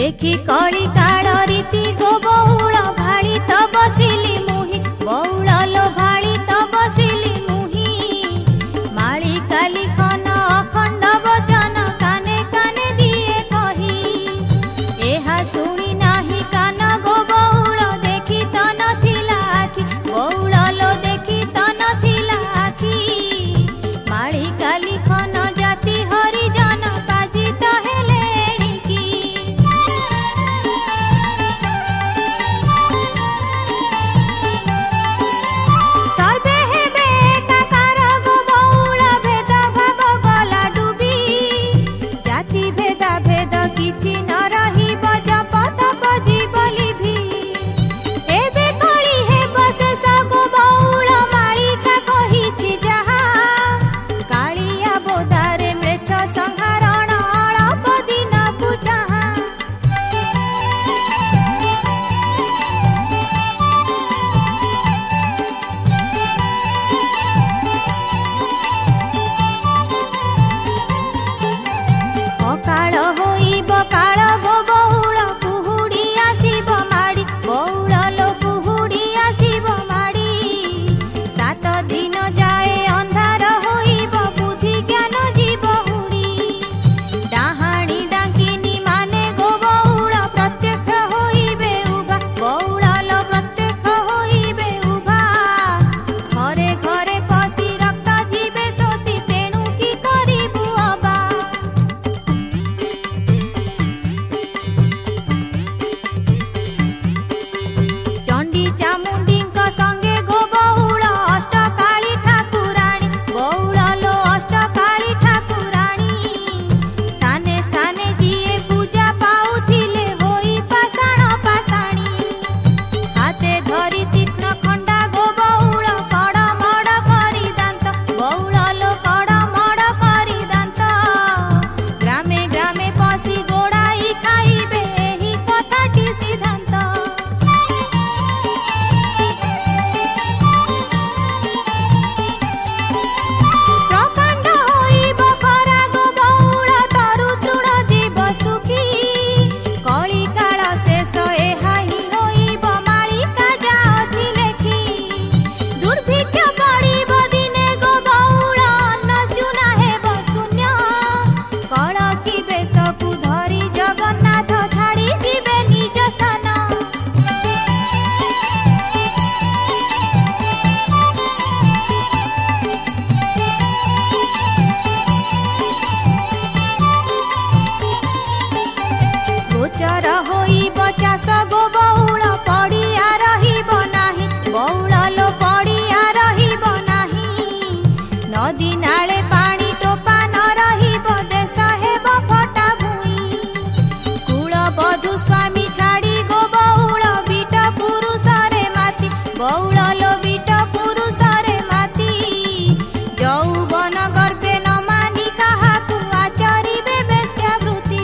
देखी कली काल रीति गो बौल भाड़ी तो बसिली मुही बौल लो भाड़ी तो बसिली मुही माली काली खन अखंड वचन काने काने दिए कही एहा शुणी नाही कान गो बौल देखी तो नथिला आखि बौल लो देखी तो नथिला आखि माली काली खन जाति हरिजन बाजी तो हेले एणिकी सर्वे हेबे एकाकार गो बौल भेद भाव गला डुबी जाति भेदा भेद किछि न रहिब जप तप जीव लिभि एबे कଳି हेब शेष गो बौल मालिका कहिछि जाहा कालिया बोदारे मृच्छ संहारण अळप दिनकु चाहा अकाल होइब काल गो बौल कुहुडी आसिब माडी बौल लो कुहुडी आसिब माडी 7 दिन जाए अंधार होइब बुद्धि ज्ञान जीव हुडी डाहाणी डाकिनी माने गो बौल प्रत्यक्ष होइबे उभा बौल लो प्रत्यक्ष होइबे उभा घरे घरे पशि रक्त जीवे शोषि तेणु कि करिबु अबा चंडी चामुंडी संगे गो बौल अष्टकाली ठाकुराणी बौल लो अष्टकाली ठाकुराणी स्थाने स्थाने जिए पूजा पाउथिले होई पाषाण पाषाणी हाथे धरी तीक्ष्ण खंडा गो बौल कड़मड़ करी दांत बौल लो कड़मड़ करी दांत ग्रामे ग्रामे पशि गोड़ाई खाइबे एही कथाटी सिद्धांत प्रकांड होइब खरा गो बौल तरु तृण जीव सुखी कଳି काल शेष एहा हि होइब मालिका जा अछि लेखी दुर्भिक्ष पड़िब दिने गो बौल अन्न चुना हेब शून्य कळकी बेशकु धरि जगन्नाथ छाड़ी जिबे निज स्थान गोचर होइब चाष गो बौल पड़िया रहिब नाही बौल लो पड़िया रहिब नाही नदी नाले पानी टोपा न रहिब देश हेब फटा भूई कुल बधू स्वामी छाड़ी गो बौल बिट पुरुषरे माती बौल लो बिट पुरुषरे माती यौवन गर्भे न मानी काहाकु आचरिबे वेश्यावृत्ति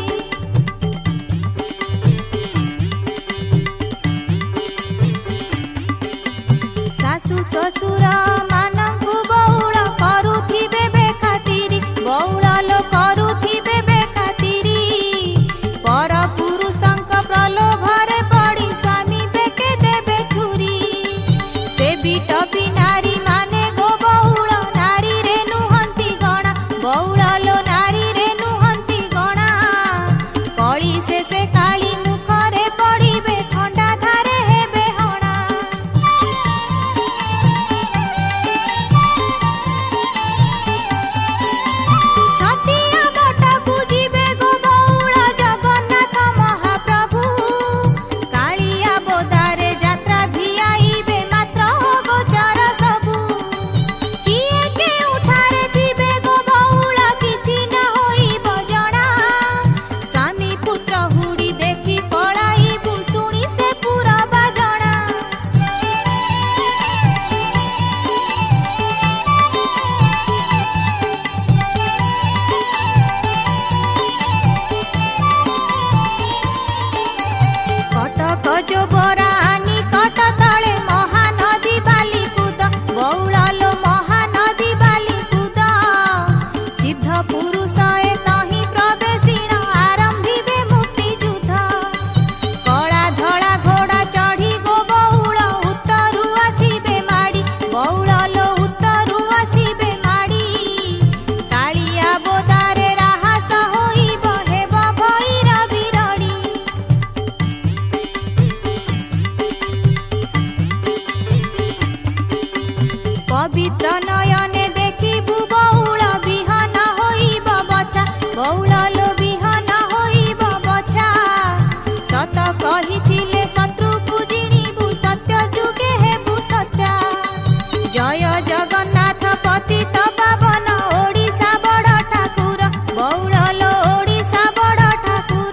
शाशु শ্বশুर मानंकु बौल करुथिबे बेखातिरी बौल लो करुथिबे बेखातिरी पर पुरुषंक प्रलोभरे पड़ी स्वामी बेके देबे छुरी से बिटपी नारी माने गो बौल नारी रे नुहंती गणा बौल लो नारी रे नुहंती गणा कଳି शेषे काली मुखरे पड़िबे खंडा धारे हेबे हणा छतिया बटकु जिबे गो बौल जगन्नाथ महाप्रभु कालिया बोदारे यात्रा भिआइबे मात्र गोचर सबु किए के उठारे थिबे गो बौल किछि न होइब जणा स्वामी पुत्र हुडी देखि पळाइबु शुणी से पुरबा जणा कटक जोबरा आनी कट तले महानदी बाली कूद बौल लो महानदी बाली कूद सिद्ध पुरुष ए तहि प्रवेशिण आरंभिबे मुक्ति युद्ध ବଉଳ ଲୋ ଉତ୍ତରୁ ଆସିବେ ମାଡ଼ି କାଳିଆ ବୋଦାରେ ରାହାସ ହୋଇବ ହେବ ଭୈର ବିରଡ଼ି। ପବିତ୍ର ନୟନେ ଦେଖିବୁ ବଉଳ ବିହନ ହୋଇବ ବଛା ବଉଳ ଲୋ ବିହନ ହୋଇବ ବଛା। ସତ କହିଥିଲେ ଶତ୍ରୁକୁ ଜିଣିବୁ ସତ୍ୟ ଯୁଗେ ହେବୁ ସଚା। ଜୟ ଜଗନ୍ନାଥ ପତିତ ପାବନ ଓଡ଼ିଶା ବଡ଼ ଠାକୁର ବଉଳ ଲୋ ଓଡ଼ିଶା ବଡ଼ ଠାକୁର।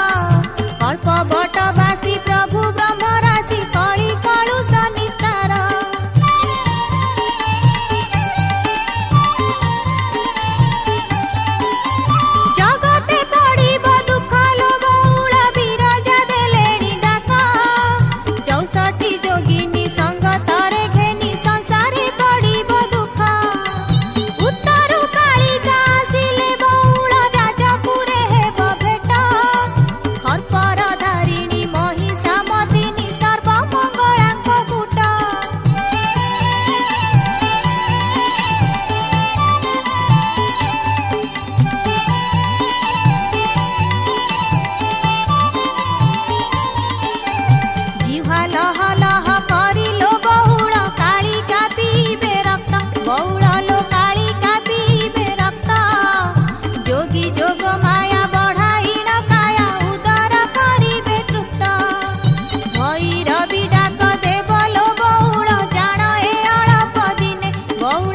କଳ୍ପବଟବାସୀ ପ୍ରଭୁ ବ୍ରହ୍ମରାଶି କଳି କଳୁଷ ନିସ୍ତାର। ଜଗତେ ପଡ଼ିବ ଦୁଃଖ ଲୋ ବଉଳ ବିରଜା ଦେଲେଣି ଡାକ। 64 ଯୋଗିନୀ ସଙ୍ଗତରେ ଘେନି ସଂସାରେ ପଡ଼ିବ ଦୁଃଖ। ଉତ୍ତରୁ କାଳିକା ଆସିଲେ ବଉଳ ଯାଜପୁରେ ହେବ ଭେଟ। ଖର୍ପର ଧାରିଣୀ ମହିଷାମର୍ଦିନୀ ସର୍ବମଙ୍ଗଳାଙ୍କ କୂଟ। ଜିହ୍ୱା ଲହ ଲହ କରିଲୋ ବଉଳ କାଳିକା ପିଇବେ ରକ୍ତ ବଉଳ ଲୋ କାଳିକା ପିଇବେ ରକ୍ତ। ଯୋଗୀ ଯୋଗ ମାୟା ବଢ଼ାଇଣ କାୟା ଉଦର କରିବେ ତୃପ୍ତ। ଭୈରବୀ ଡାକ ଦେବ ଲୋ ବଉଳ ଜାଣ ଏ ଅଳପ ଦିନେ ବଉଳ